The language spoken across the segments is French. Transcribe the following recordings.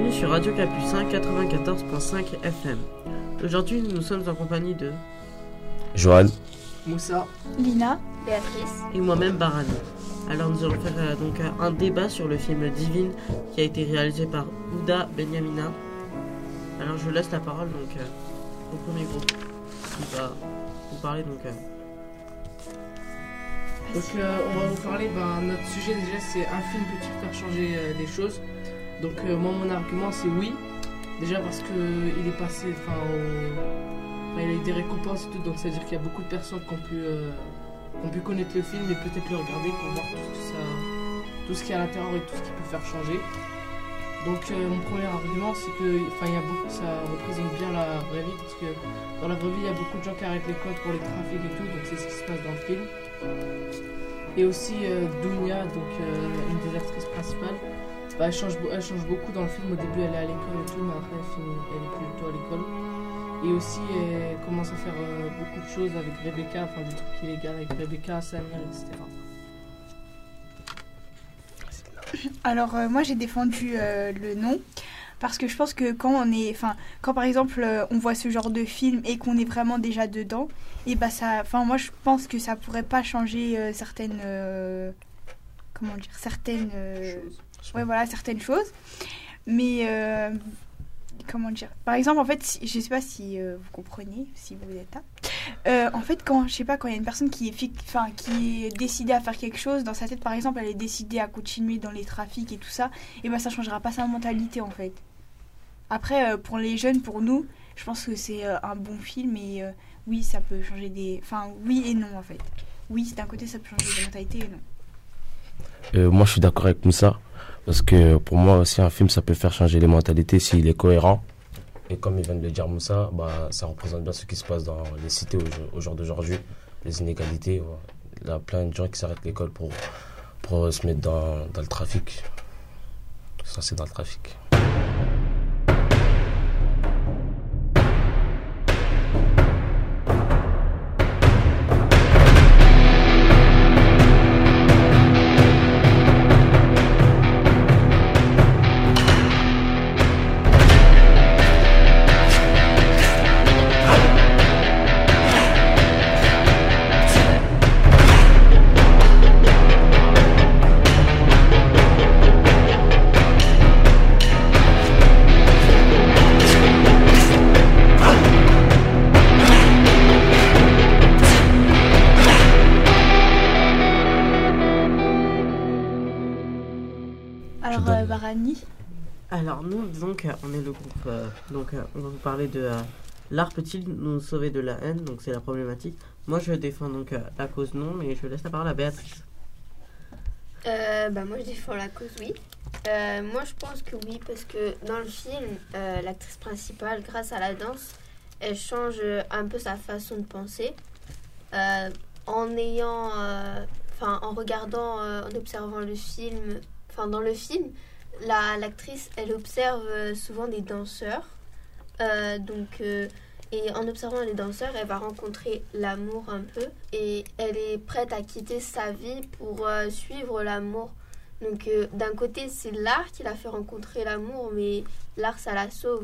Bienvenue sur Radio Capucin 94.5 FM. Aujourd'hui, nous sommes en compagnie de Johan, Moussa, Lina, Béatrice et moi-même Barani. Alors nous allons faire un débat sur le film Divine qui a été réalisé par Ouda Benyamina. Alors je laisse la parole au premier groupe qui va vous parler on va vous parler, notre sujet déjà c'est un film peut-il faire changer les choses. Donc moi mon argument c'est oui, déjà parce que il est passé, il a eu des récompenses et tout, donc c'est à dire qu'il y a beaucoup de personnes qui ont pu connaître le film et peut-être le regarder pour voir tout ce qu'il y a à l'intérieur et tout ce qui peut faire changer. Donc mon premier argument c'est que ça représente bien la vraie vie, parce que dans la vraie vie il y a beaucoup de gens qui arrêtent l'école pour les trafics et tout, donc c'est ce qui se passe dans le film. Et aussi Dounia, une des actrices principales, elle change beaucoup dans le film. Au début elle est à l'école et tout, mais après elle est plus du tout à l'école. Et aussi elle commence à faire beaucoup de choses avec Rebecca, des trucs illégaux avec Rebecca, Samuel, etc. Alors moi j'ai défendu le non, parce que je pense que quand par exemple on voit ce genre de film et qu'on est vraiment déjà dedans, et moi je pense que ça pourrait pas changer certaines choses. Mais par exemple, en fait, je sais pas si vous comprenez, si vous êtes là. En fait, quand il y a une personne qui est décidée à faire quelque chose dans sa tête, par exemple, elle est décidée à continuer dans les trafics et tout ça, et ça changera pas sa mentalité en fait. Après, pour les jeunes, pour nous, je pense que c'est un bon film, et oui, ça peut changer oui et non en fait. Oui, d'un côté, ça peut changer des mentalités et non. moi je suis d'accord avec Moussa, parce que pour moi aussi un film ça peut faire changer les mentalités s'il est cohérent. Et comme il vient de le dire Moussa, ça représente bien ce qui se passe dans les cités au jour d'aujourd'hui, les inégalités. Il y a plein de gens qui s'arrêtent l'école pour se mettre dans le trafic. Ça c'est dans le trafic. Barani. Alors nous, on est le groupe, on va vous parler de l'art peut-il nous sauver de la haine, donc c'est la problématique. Moi je défends la cause non, mais je laisse la parole à Béatrice. Moi je défends la cause oui. Moi je pense que oui, parce que dans le film, l'actrice principale, grâce à la danse, elle change un peu sa façon de penser. En regardant, en observant le film, dans le film, l'actrice, elle observe souvent des danseurs. Et en observant les danseurs, elle va rencontrer l'amour un peu. Et elle est prête à quitter sa vie pour suivre l'amour. Donc d'un côté, c'est l'art qui l'a fait rencontrer l'amour, mais l'art, ça la sauve.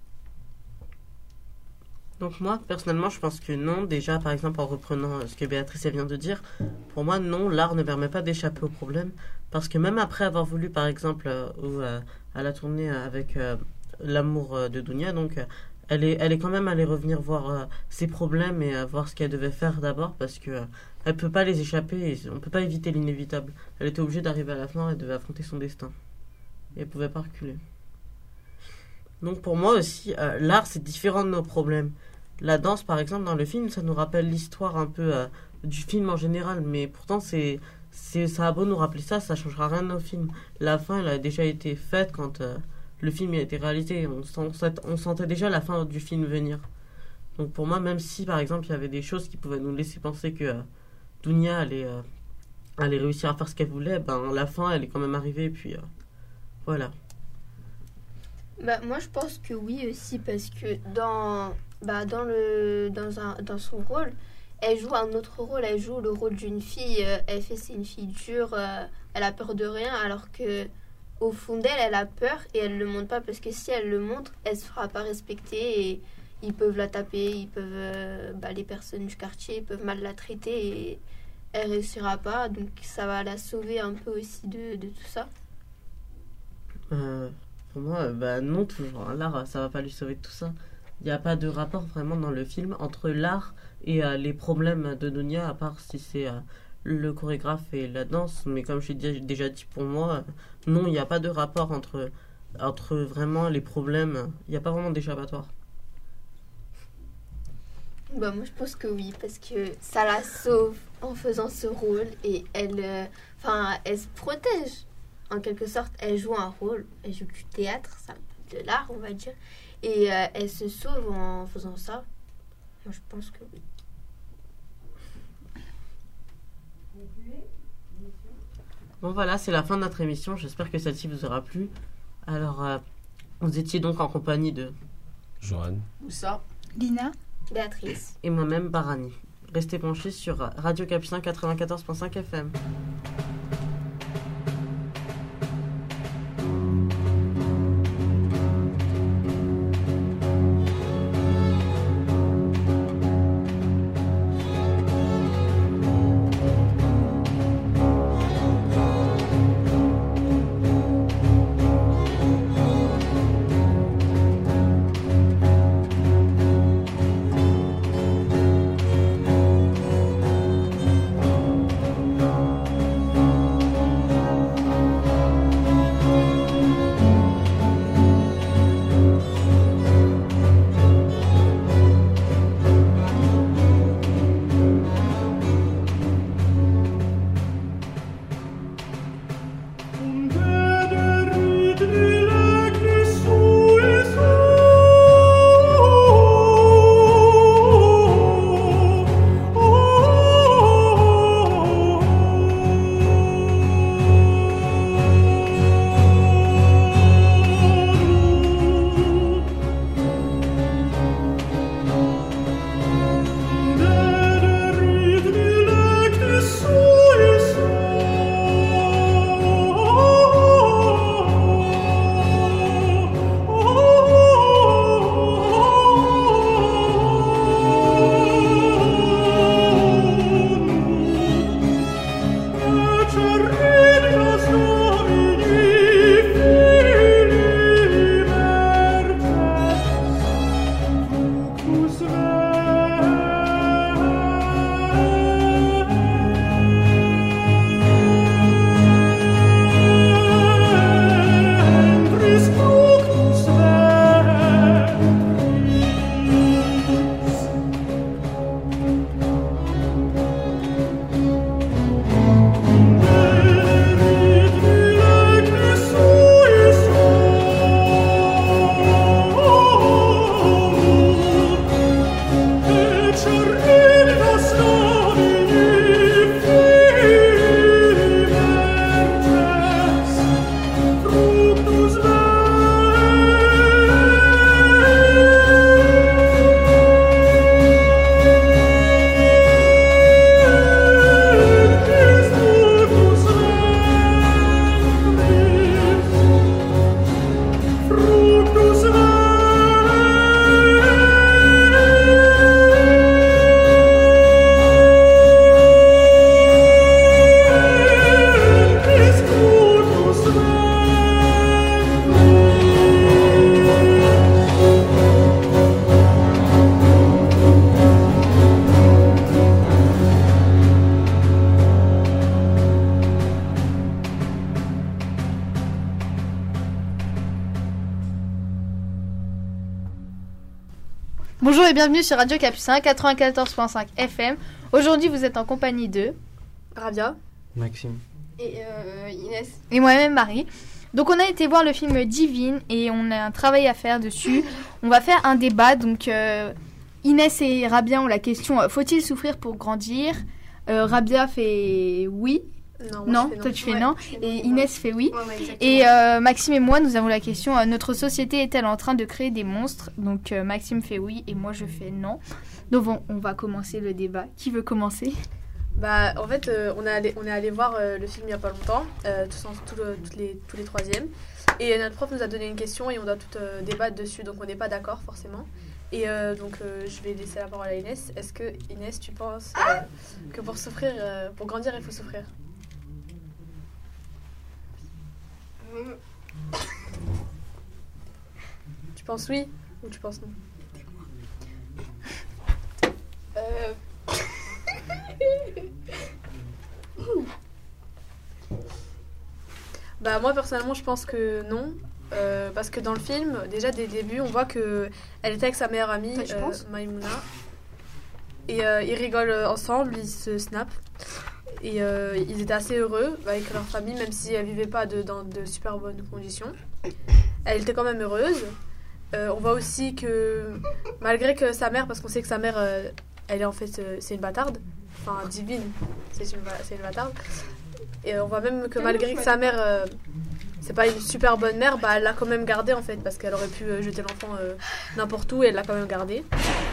Donc moi, personnellement, je pense que non. Déjà, par exemple, en reprenant ce que Béatrice vient de dire, pour moi, non, l'art ne permet pas d'échapper au problème. Parce que même après avoir voulu, par exemple, à la tournée avec l'amour de Dounia, elle est quand même allée revenir voir ses problèmes et voir ce qu'elle devait faire d'abord, parce que elle peut pas les échapper, et on peut pas éviter l'inévitable. Elle était obligée d'arriver à la fin, elle devait affronter son destin. Et elle pouvait pas reculer. Donc pour moi aussi, l'art c'est différent de nos problèmes. La danse, par exemple, dans le film, ça nous rappelle l'histoire un peu du film en général, mais pourtant ça a beau nous rappeler ça changera rien de nos films. La fin, elle a déjà été faite quand le film a été réalisé. On sentait déjà la fin du film venir. Donc pour moi, même si, par exemple, il y avait des choses qui pouvaient nous laisser penser que Dounia allait réussir à faire ce qu'elle voulait, la fin, elle est quand même arrivée, et puis voilà. Moi, je pense que oui aussi, parce que dans son rôle, elle joue un autre rôle. Elle joue le rôle d'une fille. C'est une fille dure. Elle a peur de rien, alors que au fond d'elle, elle a peur et elle le montre pas parce que si elle le montre, elle se fera pas respecter et ils peuvent la taper, ils peuvent les personnes du quartier peuvent mal la traiter et elle réussira pas, donc ça va la sauver un peu aussi de tout ça. Pour moi, non, toujours. Hein. L'art, ça va pas lui sauver de tout ça. Il n'y a pas de rapport vraiment dans le film entre l'art et les problèmes de Dunia, à part si c'est le chorégraphe et la danse. Mais comme je l'ai déjà dit, pour moi, non, il n'y a pas de rapport entre vraiment les problèmes. Il n'y a pas vraiment d'échappatoire. Moi je pense que oui, parce que ça la sauve en faisant ce rôle et elle se protège. En quelque sorte, elle joue un rôle, elle joue du théâtre, ça, de l'art on va dire, et elle se sauve en faisant ça. Moi je pense que oui. Bon voilà, c'est la fin de notre émission, j'espère que celle-ci vous aura plu. Alors, vous étiez donc en compagnie de Johan, Moussa, Lina, Béatrice. et moi-même, Barani. Restez branchés sur Radio Capucin 94.5 FM. Bonjour et bienvenue sur Radio Capucin 94.5 FM. Aujourd'hui, vous êtes en compagnie de Rabia, Maxime et Inès. Et moi-même Marie. Donc on a été voir le film Divine et on a un travail à faire dessus. On va faire un débat. Donc Inès et Rabia ont la question faut-il souffrir pour grandir? Rabia fait oui. Non, toi tu fais non. Et Inès fait oui. Et Maxime et moi, nous avons la question notre société est-elle en train de créer des monstres? Donc Maxime fait oui et moi je fais non. Donc bon, on va commencer le débat. Qui veut commencer? Bah, en fait, on est allé voir le film il y a pas longtemps, tous les troisièmes. Et notre prof nous a donné une question et on doit tout débattre dessus, donc on n'est pas d'accord forcément. Et donc je vais laisser la parole à Inès. Est-ce que Inès, tu penses que pour grandir, il faut souffrir? Tu penses oui ou tu penses non? Bah moi personnellement je pense que non, parce que dans le film déjà dès le début on voit que elle était avec sa meilleure amie Maïmouna et ils rigolent ensemble, ils se snappent et ils étaient assez heureux avec leur famille même si elle vivait pas dans de super bonnes conditions. Elle était quand même heureuse. On voit aussi que malgré que sa mère, parce qu'on sait que sa mère elle est en fait c'est une bâtarde, enfin divine, c'est une bâtarde. Et on voit même que malgré que sa mère c'est pas une super bonne mère, bah elle l'a quand même gardée en fait parce qu'elle aurait pu jeter l'enfant n'importe où et elle l'a quand même gardée.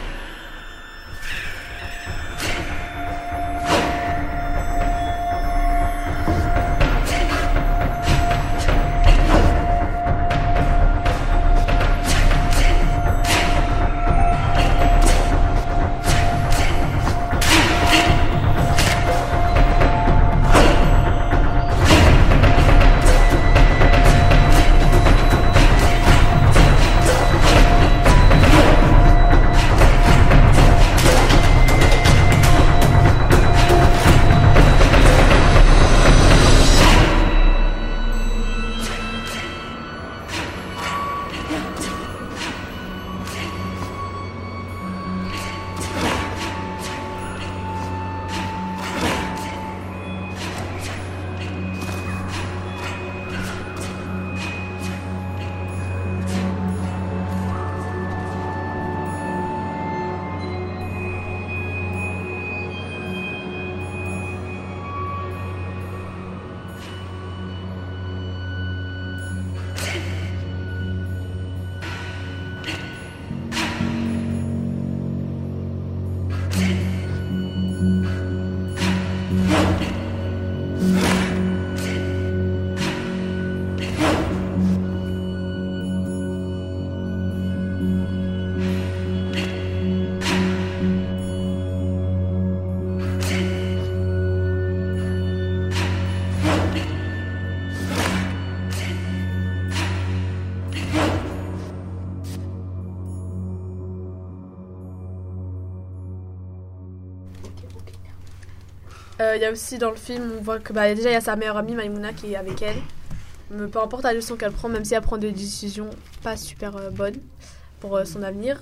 Il y a aussi dans le film, on voit que déjà il y a sa meilleure amie Maïmouna qui est avec elle. Mais peu importe la leçon qu'elle prend, même si elle prend des décisions pas super bonnes pour son avenir,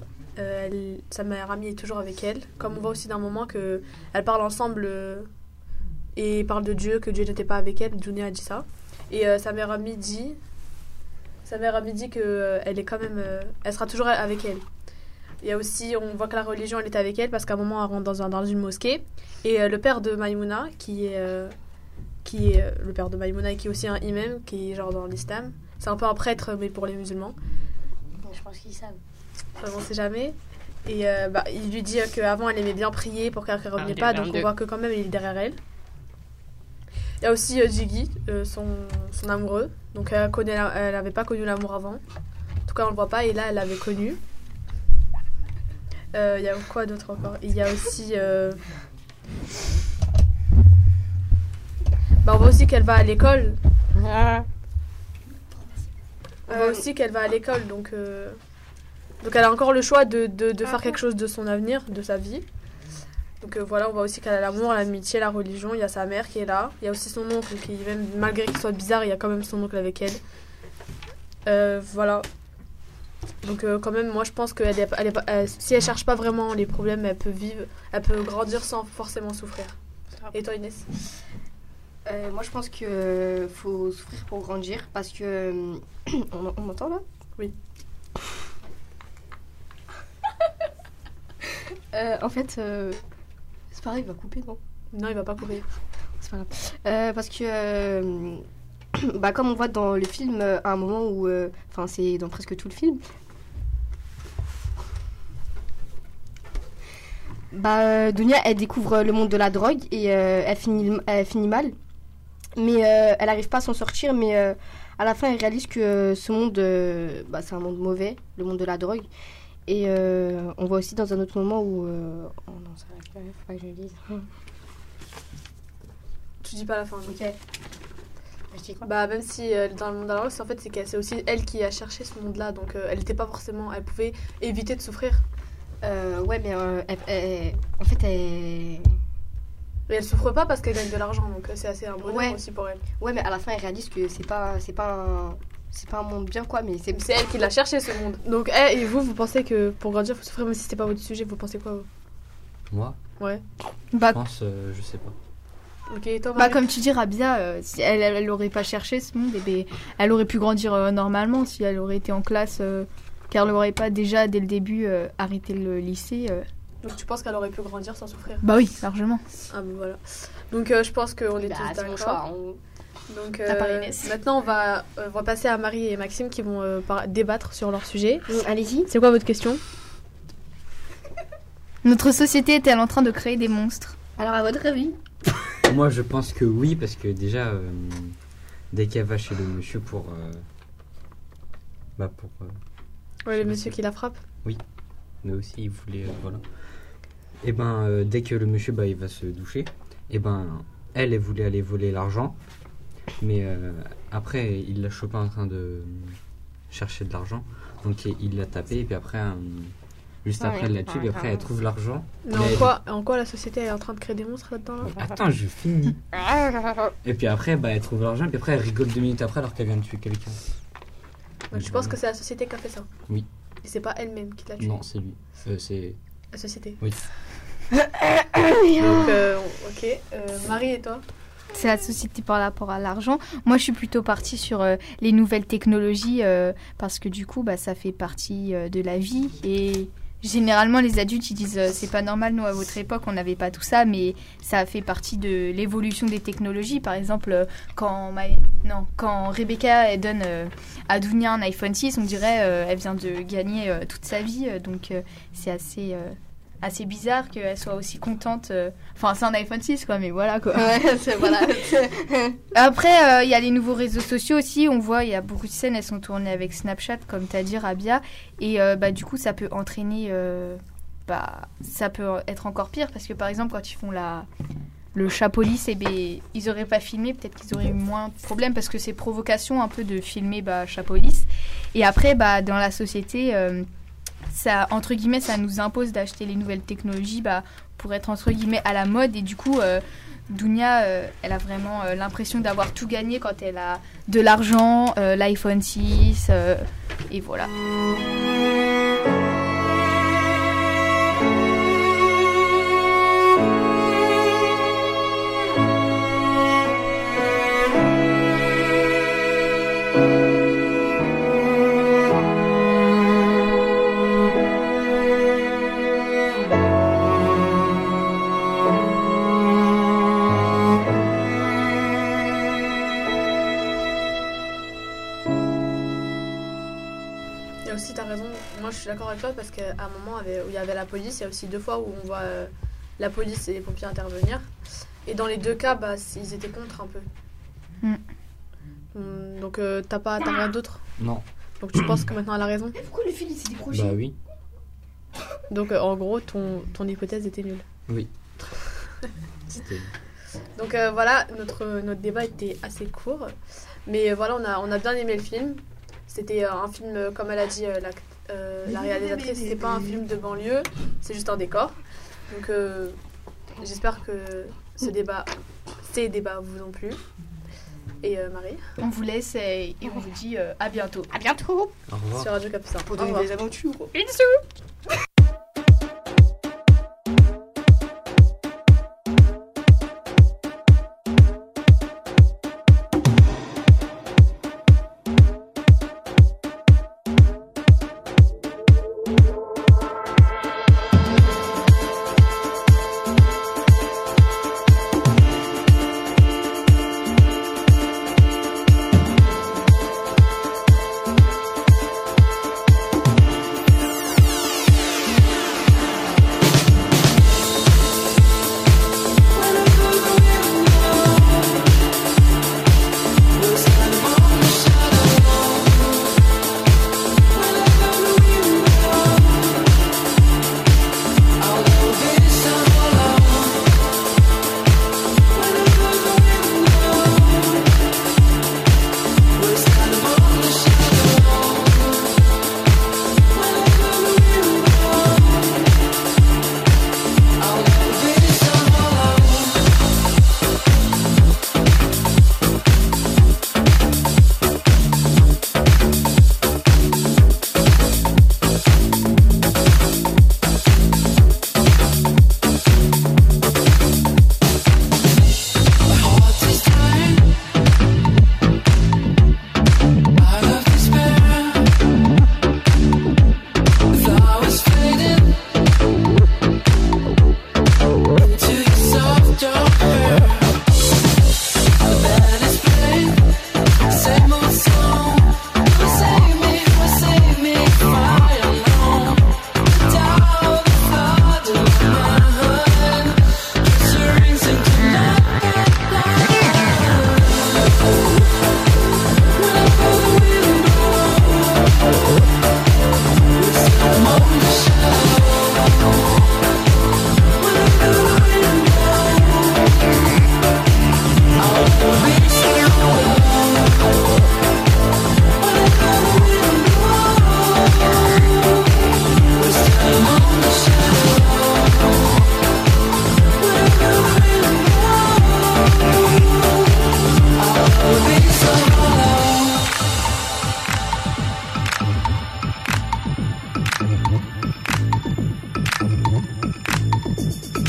sa meilleure amie est toujours avec elle. Comme on voit aussi d'un moment qu'elles parlent ensemble et parlent de Dieu, que Dieu n'était pas avec elle, Dunia a dit ça. Et sa meilleure amie dit que elle est quand même, elle sera toujours avec elle. Il y a aussi, on voit que la religion elle est avec elle parce qu'à un moment elle rentre dans une mosquée et le père de Maïmouna qui est le père de Maïmouna et qui est aussi un imam qui est genre dans l'islam, c'est un peu un prêtre mais pour les musulmans. Je pense qu'ils savent. On sait jamais. Et il lui dit qu'avant elle aimait bien prier pour qu'elle ne revienne pas, donc on voit que quand même il est derrière elle. Il y a aussi Jiggy, son amoureux, donc elle n'avait pas connu l'amour avant, en tout cas on le voit pas et là elle l'avait connu. Il y a quoi d'autre encore? Il y a aussi on voit aussi qu'elle va à l'école. Donc elle a encore le choix de faire quelque chose de son avenir, de sa vie. Donc voilà, on voit aussi qu'elle a l'amour, l'amitié, la religion. Il y a sa mère qui est là. Il y a aussi son oncle qui, même malgré qu'il soit bizarre, il y a quand même son oncle avec elle. Voilà. Donc quand même, moi je pense que si elle cherche pas vraiment les problèmes, elle peut grandir sans forcément souffrir. Et toi Inès? Moi je pense que faut souffrir pour grandir parce que on m'entend là? Oui. En fait, c'est pareil, il va couper, non? Non, il va pas couper. C'est pas grave. Parce que comme on voit dans le film, à un moment où, c'est dans presque tout le film. Dunia, elle découvre le monde de la drogue et elle finit mal. Mais elle n'arrive pas à s'en sortir, mais à la fin, elle réalise que ce monde, c'est un monde mauvais, le monde de la drogue. Et on voit aussi dans un autre moment où... Oh non, ça va pas, faut pas que je le dise. Tu dis pas la fin. Ok. Je dis quoi ? Même si dans le monde de la drogue, en fait, c'est aussi elle qui a cherché ce monde-là. Donc elle n'était pas forcément... Elle pouvait éviter de souffrir. Ouais, mais en fait, elle... Mais elle souffre pas parce qu'elle gagne de l'argent, donc c'est assez un bonheur aussi pour elle. Ouais, mais à la fin, elle réalise que c'est pas un monde bien, quoi, mais c'est elle qui l'a cherché, ce monde. Donc, et vous pensez que pour grandir, il faut souffrir, même si c'était pas votre sujet, vous pensez quoi, vous ? Moi ? Ouais. Je pense, je sais pas. Ok, et toi, Marie ? Comme tu dis, Rabia, si elle aurait pas cherché ce monde, elle aurait pu grandir normalement si elle aurait été en classe, car elle aurait pas déjà, dès le début, arrêté le lycée. Donc tu penses qu'elle aurait pu grandir sans souffrir ? Bah oui, largement. Ah voilà. Donc je pense qu'on est tous d'accord. Choix, Donc Inès. maintenant on va passer à Marie et Maxime qui vont débattre sur leur sujet. Allez-y. C'est quoi votre question ? Notre société est-elle en train de créer des monstres ? Alors à votre avis ? Moi je pense que oui, parce que déjà dès qu'elle va chez le monsieur pour le monsieur qui la frappe. Oui. Mais aussi il voulait voilà. Et dès que le monsieur il va se doucher, elle voulait aller voler l'argent, mais après il l'a chopé en train de chercher de l'argent, donc il l'a tapé et puis après juste après elle l'a tué et après elle trouve l'argent. Mais en quoi la société est en train de créer des monstres là-dedans là ? Attends, je finis. Et puis après elle trouve l'argent et puis après elle rigole 2 minutes après alors qu'elle vient de tuer quelqu'un. Donc tu penses que c'est la société qui a fait ça ? Oui. Et c'est pas elle-même qui l'a tué ? Non, c'est lui. C'est la société. Oui. Donc, ok. Marie et toi ? C'est la société par rapport à l'argent. Moi, je suis plutôt partie sur les nouvelles technologies parce que du coup, ça fait partie de la vie. Et généralement, les adultes, ils disent c'est pas normal, nous, à votre époque, on n'avait pas tout ça, mais ça fait partie de l'évolution des technologies. Par exemple, quand Rebecca elle donne à Dunia un iPhone 6, on dirait elle vient de gagner toute sa vie. Donc, c'est assez bizarre qu'elle soit aussi contente. Enfin, c'est un iPhone 6, quoi, mais voilà, quoi. Ouais, voilà. Après, il y a les nouveaux réseaux sociaux aussi. On voit, il y a beaucoup de scènes, elles sont tournées avec Snapchat, comme tu as dit, Rabia. Et du coup, ça peut entraîner... ça peut être encore pire, parce que, par exemple, quand ils font le chat police, ils n'auraient pas filmé, peut-être qu'ils auraient eu moins de problèmes, parce que c'est provocation un peu de filmer chat police. Et après, dans la société... ça, entre guillemets, ça nous impose d'acheter les nouvelles technologies pour être, entre guillemets, à la mode. Et du coup, Dunia, elle a vraiment l'impression d'avoir tout gagné quand elle a de l'argent, l'iPhone 6, et voilà. Je suis d'accord avec toi parce qu'à un moment où il y avait la police, il y a aussi 2 fois où on voit la police et les pompiers intervenir. Et dans les 2 cas, ils étaient contre un peu. Donc t'as rien d'autre ? Non. Donc tu penses que maintenant elle a raison ? Pourquoi le fil s'est décroché ? Bah oui. Donc en gros, ton hypothèse était nulle. Oui. Donc voilà, notre débat était assez court. Mais voilà, on a bien aimé le film. C'était un film, comme elle a dit, la réalisatrice, c'était pas un film de banlieue, c'est juste un décor. Donc j'espère que ces débats vous ont plu. Et Marie, on vous laisse et on vous dit à bientôt. À bientôt. Au revoir. Sur Radio Capucin. Pour donner des aventures. Bisous.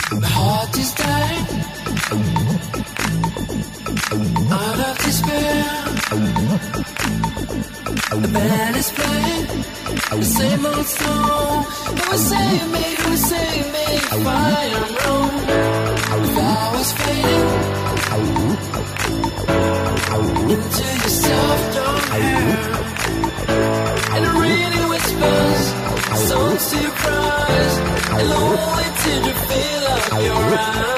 My heart is dying out of despair. The band is playing the same old song. Who save me, if I am wrong? The flowers fading into your soft dark hair, and it really whispers songs to your cries, and only till you feel like you're right.